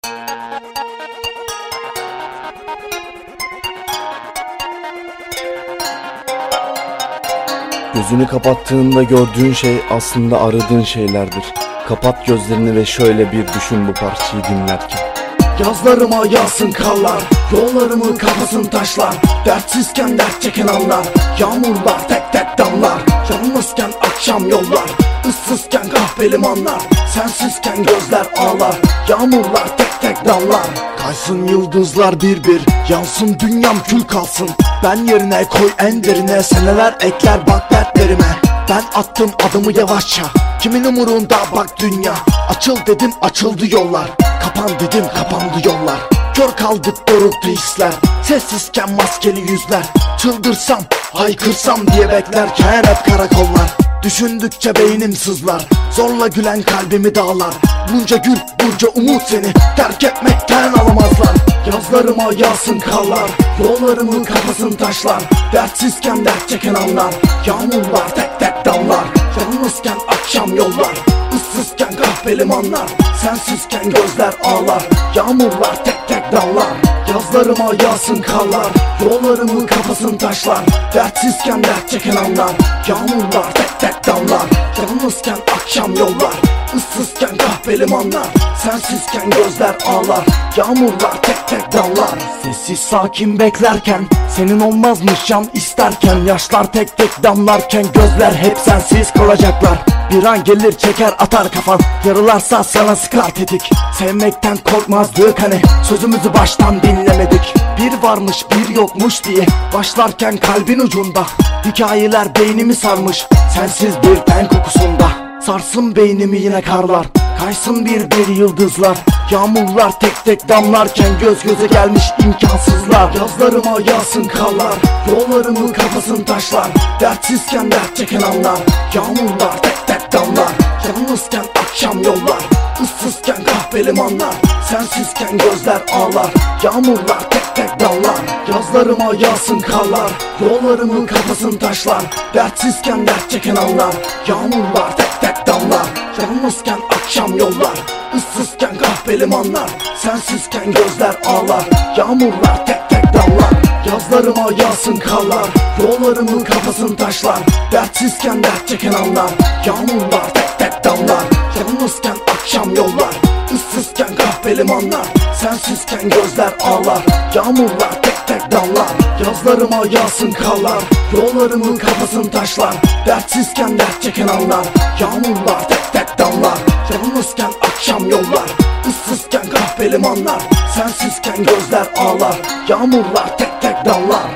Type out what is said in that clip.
Gözünü kapattığında gördüğün şey aslında aradığın şeylerdir. Kapat gözlerini ve şöyle bir düşün bu parçayı dinlerken. Yazlarıma yağsın karlar, yollarımı kapasın taşlar. Dertsizken dert çeken anlar, yağmurlar tek tek damlar. Yalnızken akşam yollar, ıssızken kahvelim anlar. Sensizken gözler ağlar, yağmurlar tek tek damlar. Kaysın yıldızlar bir bir, yansın dünyam kül kalsın. Ben yerine koy en derine, seneler ekler bak dertlerime. Ben attım adımı yavaşça, kimin umurunda bak dünya. Açıl dedim açıldı yollar, kapan dedim kapandı yollar. Kör kaldık doruktu hisler, sessizken maskeli yüzler. Çıldırsam haykırsam diye beklerken hep karakollar. Düşündükçe beynim sızlar, zorla gülen kalbimi dağlar. Bunca gül bunca umut seni terk etmekten alamazlar. Yazlarıma yağsın karlar, yollarımı kapasın taşlar. Dertsizken dert çeken anlar, yağmurlar tek tek damlar. Yalnızken akşam yollar, ıssızken kahvelim anlar. Sensizken gözler ağlar, yağmurlar tek tek damlar. Yazlarıma yağsın karlar, yollarımı kapasın taşlar. Dertsizken dert çeken anlar, yağmurlar tek tek damlar. Yalnızken akşam yollar, ıssızken kahvelim anlar. Sensizken gözler ağlar, yağmurlar tek tek damlar. Sessiz sakin beklerken, senin olmazmış can isterken. Yaşlar tek tek damlarken, gözler hep sensiz kalacaklar. Bir an gelir çeker atar kafan, yarılarsa sana sıkar tetik. Sevmekten korkmazdık hani, sözümüzü baştan dinlemedik. Bir varmış bir yokmuş diye başlarken kalbin ucunda. Hikayeler beynimi sarmış, sensiz bir ten kokusunda. Sarsın beynimi yine karlar, kaysın bir bir yıldızlar. Yağmurlar tek tek damlarken göz göze gelmiş imkansızlar. Yazlarıma yağsın karlar, yollarımı kapasın taşlar. Dertsizken dert çeken anlar, yağmurlar tek tek damlar. Yalnızken akşam yollar, ıssızken kahvelim anlar. Sensizken gözler ağlar, yağmurlar tek tek damlar. Yazlarıma yağsın karlar, yollarımı kapasın taşlar. Dertsizken dert çeken anlar, yağmurlar tek tek damlar. Yalnızken akşam yollar, ıssızken kahvelim anlar. Sensizken gözler ağlar, yağmurlar tek tek damlar. Yazlarıma yağsın karlar, yollarımı kapasın taşlar. Dertsizken dert çeken anlar, yağmurlar tek tek damlar. Yalnızken akşam yollar, ıssızken kahvelim anlar. Sensizken gözler ağlar, yağmurlar tek tek damlar. Yazlarıma yağsın karlar, yollarımı kapasın taşlar. Dertsizken dert çeken anlar, yağmurlar tek tek damlar. Yalnızken akşam yollar, ıssızken kahvelim anlar. Sensizken gözler ağlar, yağmurlar tek tek damlar.